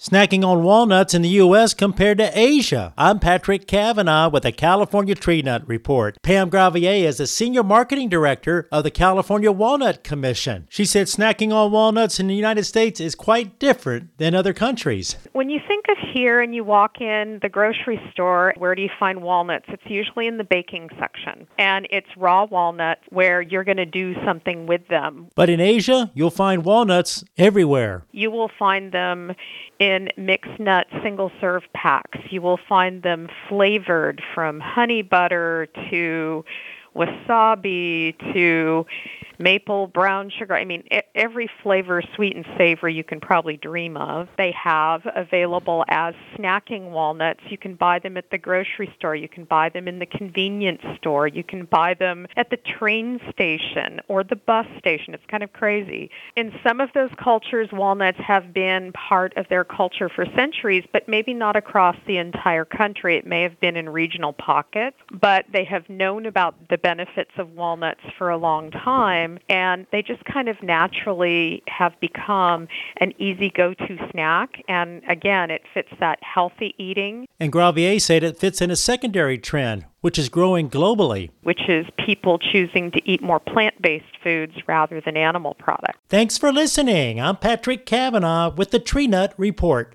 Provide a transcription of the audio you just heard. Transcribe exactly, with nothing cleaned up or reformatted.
Snacking on walnuts in the U S compared to Asia. I'm Patrick Cavanaugh with the California Tree Nut Report. Pam Gravier is the Senior Marketing Director of the California Walnut Commission. She said snacking on walnuts in the United States is quite different than other countries. When you think of here and you walk in the grocery store, where do you find walnuts? It's usually in the baking section. And it's raw walnuts where you're going to do something with them. But in Asia, you'll find walnuts everywhere. You will find them in mixed nut single-serve packs. You will find them flavored from honey butter to wasabi to maple brown sugar. I mean, every flavor, sweet and savory, you can probably dream of. They have available as snacking walnuts. You can buy them at the grocery store. You can buy them in the convenience store. You can buy them at the train station or the bus station. It's kind of crazy. In some of those cultures, walnuts have been part of their culture for centuries, but maybe not across the entire country. It may have been in regional pockets, but they have known about the benefits of walnuts for a long time, and they just kind of naturally have become an easy go-to snack. And again, it fits that healthy eating. And Gravier said it fits in a secondary trend, which is growing globally, which is people choosing to eat more plant-based foods rather than animal products. Thanks for listening. I'm Patrick Cavanaugh with the Tree Nut Report.